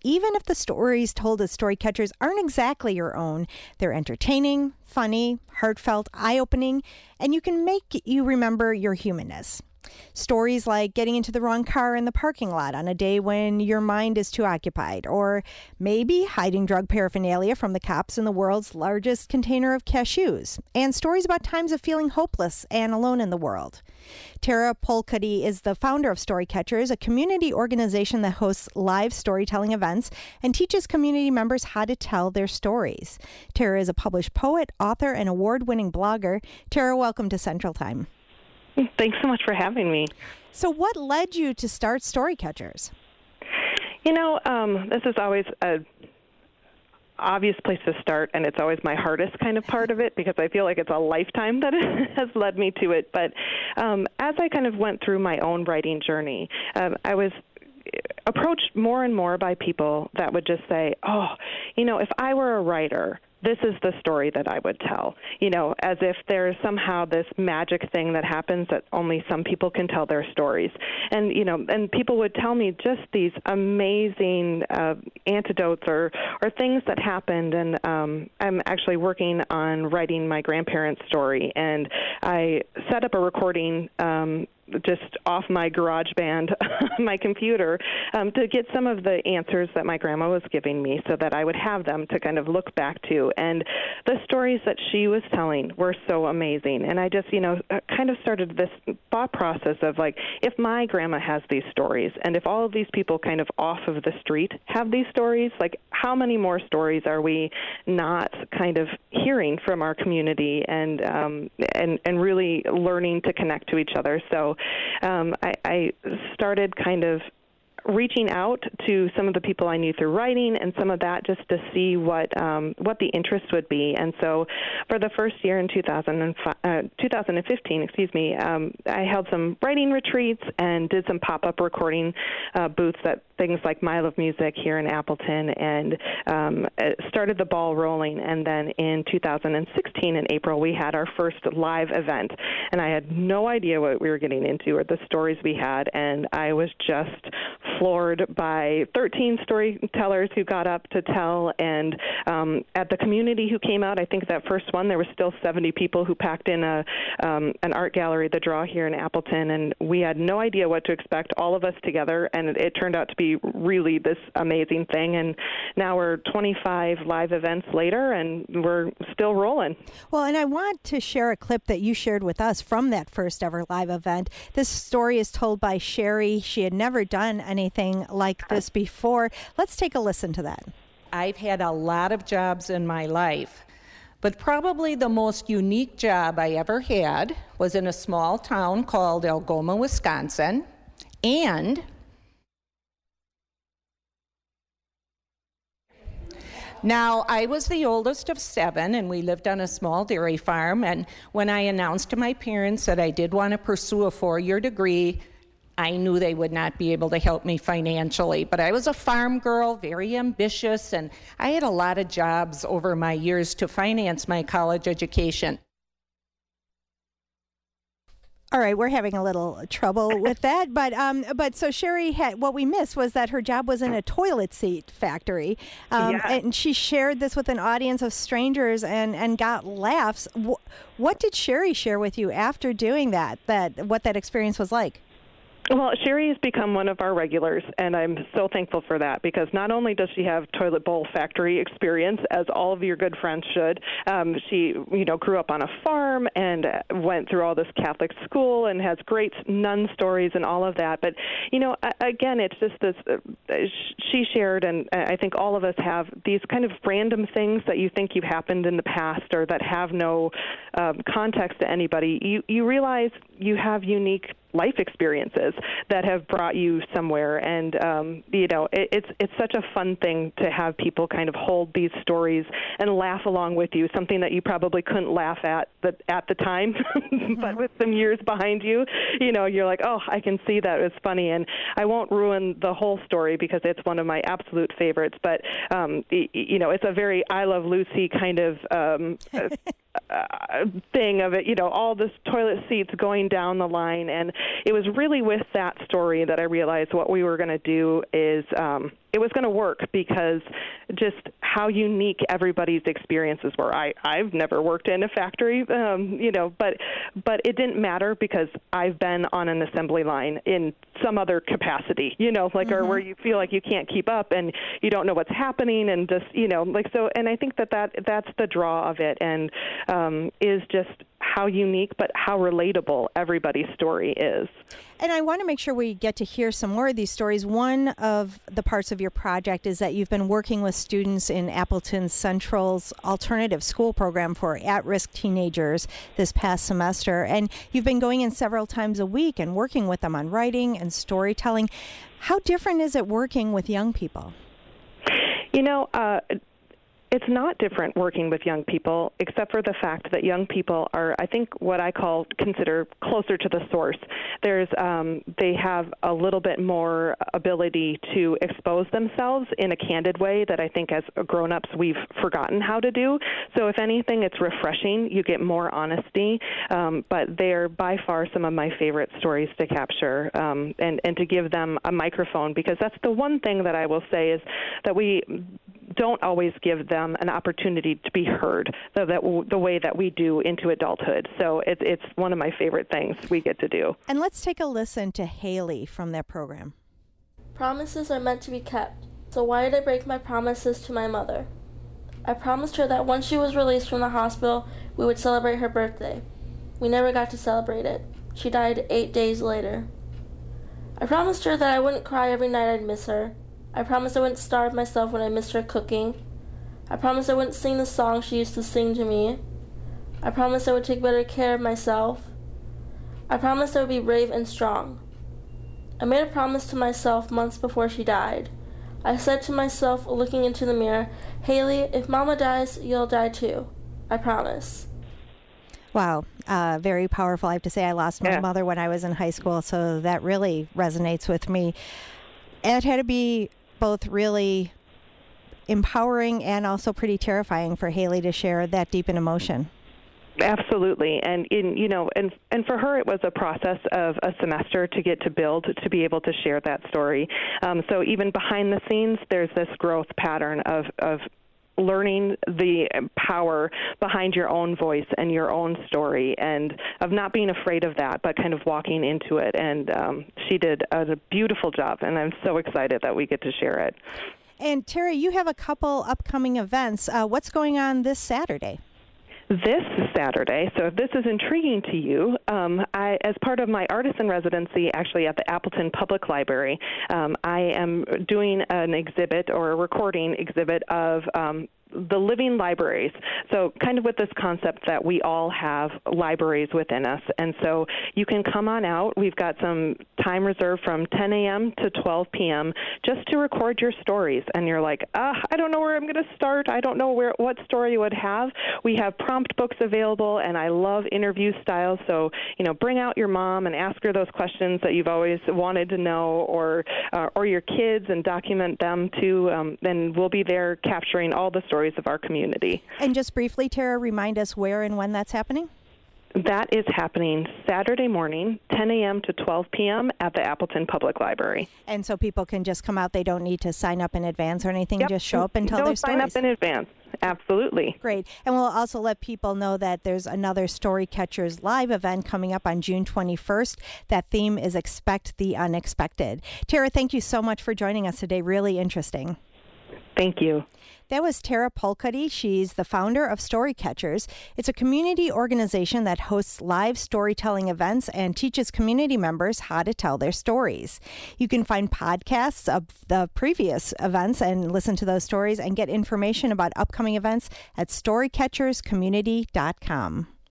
even if the stories told as story catchers aren't exactly your own, they're entertaining, funny, heartfelt, eye-opening, and you can make you remember your humanness. Stories like getting into the wrong car in the parking lot on a day when your mind is too occupied, or maybe hiding drug paraphernalia from the cops in the world's largest container of cashews, and stories about times of feeling hopeless and alone in the world. Tara Polcuddy is the founder of Story Catchers, a community organization that hosts live storytelling events and teaches community members how to tell their stories. Tara is a published poet, author, and award-winning blogger. Tara, welcome to Central Time. Thanks so much for having me. So what led you to start Story Catchers? This is always a obvious place to start, and it's always my hardest kind of part of it because I feel like it's a lifetime that has led me to it. But as I kind of went through my own writing journey, I was approached more and more by people that would just say, if I were a writer, this is the story that I would tell, as if there's somehow this magic thing that happens that only some people can tell their stories. And, and people would tell me just these amazing anecdotes or things that happened. And I'm actually working on writing my grandparents' story. And I set up a recording just off my GarageBand, my computer, to get some of the answers that my grandma was giving me so that I would have them to kind of look back to. And the stories that she was telling were so amazing. And I just, kind of started this thought process of like, if my grandma has these stories and if all of these people kind of off of the street have these stories, like how many more stories are we not kind of hearing from our community and really learning to connect to each other? So I started kind of reaching out to some of the people I knew through writing and some of that just to see what the interest would be. And so for the first year in 2015, I held some writing retreats and did some pop-up recording booths at things like My Love Music here in Appleton, and started the ball rolling. And then in 2016, in April, we had our first live event. And I had no idea what we were getting into or the stories we had, and I was just floored by 13 storytellers who got up to tell. And at the community who came out, I think that first one, there was still 70 people who packed in an art gallery, The Draw, here in Appleton, and we had no idea what to expect, all of us together, and it turned out to be really this amazing thing. And now we're 25 live events later, and we're still rolling. Well, and I want to share a clip that you shared with us from that first ever live event. This story is told by Sherry. She had never done anything like this before. Let's take a listen to that. I've had a lot of jobs in my life, but probably the most unique job I ever had was in a small town called Algoma, Wisconsin. And now, I was the oldest of 7, and we lived on a small dairy farm. And when I announced to my parents that I did want to pursue a 4-year degree, I knew they would not be able to help me financially. But I was a farm girl, very ambitious, and I had a lot of jobs over my years to finance my college education. All right, we're having a little trouble with that, but so Sherry had, what we missed was that her job was in a toilet seat factory, and she shared this with an audience of strangers and got laughs. What did Sherry share with you after doing that what that experience was like? Well, Sherry has become one of our regulars, and I'm so thankful for that, because not only does she have toilet bowl factory experience, as all of your good friends should, she, grew up on a farm and went through all this Catholic school and has great nun stories and all of that. But, again, it's just this, she shared, and I think all of us have these kind of random things that you think you've happened in the past or that have no context to anybody. You realize you have unique life experiences that have brought you somewhere, and it's such a fun thing to have people kind of hold these stories and laugh along with you, something that you probably couldn't laugh at the time, but with some years behind you, you're like, oh, I can see that it's funny. And I won't ruin the whole story because it's one of my absolute favorites, but it's a very I Love Lucy kind of thing of it, all this toilet seats going down the line. And it was really with that story that I realized what we were going to do is it was going to work because just how unique everybody's experiences were. I've never worked in a factory, but it didn't matter because I've been on an assembly line in some other capacity, or where you feel like you can't keep up and you don't know what's happening and just, so, and I think that's the draw of it, and is just how unique but how relatable everybody's story is. And I want to make sure we get to hear some more of these stories. One of the parts of your project is that you've been working with students in Appleton Central's alternative school program for at-risk teenagers this past semester. And you've been going in several times a week and working with them on writing and storytelling. How different is it working with young people? It's not different working with young people, except for the fact that young people are, I think, what I consider closer to the source. They have a little bit more ability to expose themselves in a candid way that I think as grown-ups we've forgotten how to do. So if anything, it's refreshing. You get more honesty, but they're by far some of my favorite stories to capture, and to give them a microphone, because that's the one thing that I will say is that we don't always give them an opportunity to be heard the way that we do into adulthood. So it's one of my favorite things we get to do. And let's take a listen to Haley from their program. Promises are meant to be kept. So why did I break my promises to my mother? I promised her that once she was released from the hospital, we would celebrate her birthday. We never got to celebrate it. She died 8 days later. I promised her that I wouldn't cry every night I'd miss her. I promised I wouldn't starve myself when I missed her cooking. I promised I wouldn't sing the song she used to sing to me. I promised I would take better care of myself. I promised I would be brave and strong. I made a promise to myself months before she died. I said to myself, looking into the mirror, Haley, if Mama dies, you'll die too. I promise. Wow, very powerful. I have to say I lost my mother when I was in high school, so that really resonates with me. It had to be both really empowering and also pretty terrifying for Haley to share that deep an emotion. Absolutely, and and for her, it was a process of a semester to get to build to be able to share that story. So even behind the scenes, there's this growth pattern of learning the power behind your own voice and your own story, and of not being afraid of that, but kind of walking into it. And she did a beautiful job, and I'm so excited that we get to share it. And Tara, you have a couple upcoming events. What's going on this Saturday? This Saturday, so if this is intriguing to you, as part of my artist in residency actually at the Appleton Public Library, I am doing an exhibit or a recording exhibit of the living libraries. So kind of with this concept that we all have libraries within us. And so you can come on out. We've got some time reserved from 10 a.m. to 12 p.m. just to record your stories. And you're like, I don't know where I'm going to start. I don't know what story you would have. We have prompt books available, and I love interview styles. So, bring out your mom and ask her those questions that you've always wanted to know, or your kids, and document them too. Then we'll be there capturing all the stories of our community. And just briefly, Tara, remind us where and when that's happening? That is happening Saturday morning, 10 a.m. to 12 p.m. at the Appleton Public Library. And so people can just come out. They don't need to sign up in advance or anything. Yep. Just show up and tell their stories. Don't sign up in advance. Absolutely. Great. And we'll also let people know that there's another Story Catchers live event coming up on June 21st. That theme is Expect the Unexpected. Tara, thank you so much for joining us today. Really interesting. Thank you. That was Tara Polcuddy. She's the founder of Story Catchers. It's a community organization that hosts live storytelling events and teaches community members how to tell their stories. You can find podcasts of the previous events and listen to those stories and get information about upcoming events at storycatcherscommunity.com.